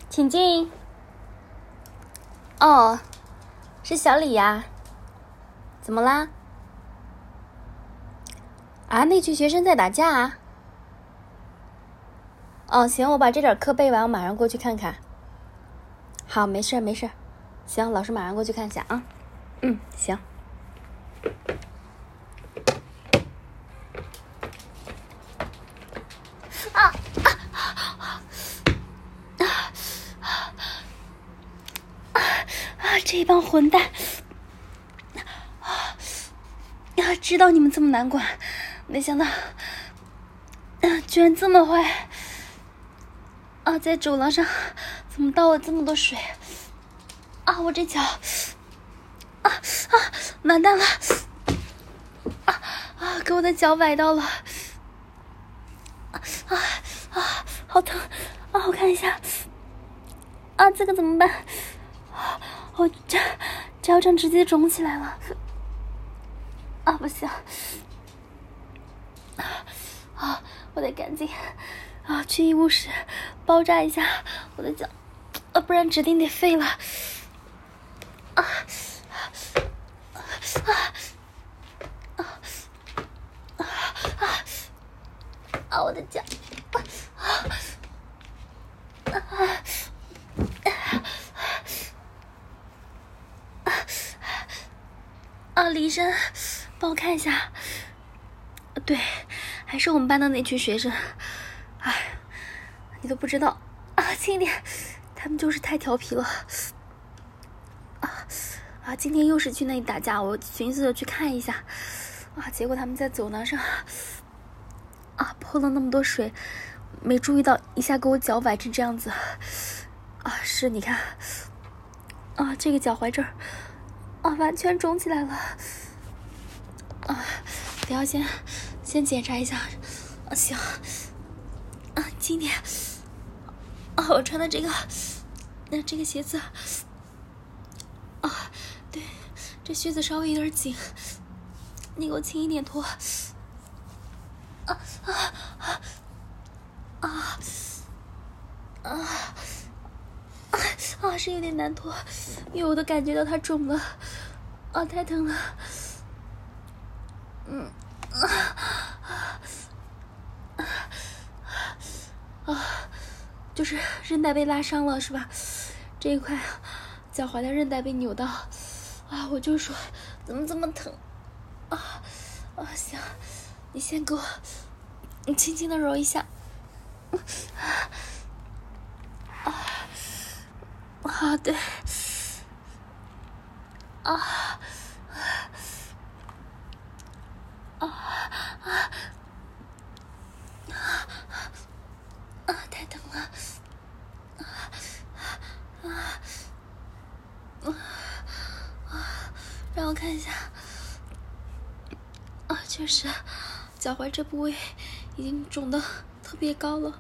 请进。哦，是小李呀？怎么啦？啊，那群学生在打架啊？哦，行，我把这点课背完，我马上过去看看。好，没事没事。行，老师马上过去看一下啊。行。这帮混蛋！知道你们这么难管，没想到，居然这么坏！在走廊上怎么倒了这么多水？我这脚，完蛋了！给我的脚崴到了！好疼！我看一下，这个怎么办？我脚掌直接肿起来了！不行！我得赶紧去医务室包扎一下我的脚，不然指定得废了！我的脚！李医生，帮我看一下。对，还是我们班的那群学生。你都不知道轻一点，他们就是太调皮了。今天又是去那里打架，我寻思着去看一下。结果他们在走廊上泼了那么多水，没注意到，一下给我脚崴成这样子。是，你看，这个脚踝这儿完全肿起来了。等下先检查一下。行。轻点。我穿的这个鞋子，对，这靴子稍微有点紧，你给我轻一点脱。是有点难脱，因为我都感觉到它肿了。太疼了。就是韧带被拉伤了是吧？这一块脚踝的韧带被扭到。我就说怎么这么疼。行，你先给我你轻轻的揉一下。对。太疼了。让我看一下。确实，脚踝这部位已经肿得特别高了。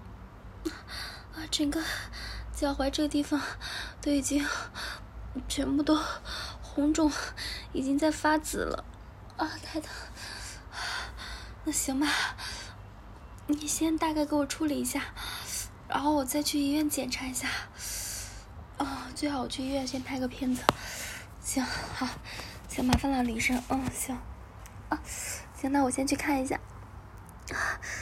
整个脚踝这个地方都已经全部都红肿，已经在发紫了。太疼。那行吧，你先大概给我处理一下，然后我再去医院检查一下。最好我去医院先拍个片子。行，好，行，麻烦了李医生。行。行，那我先去看一下。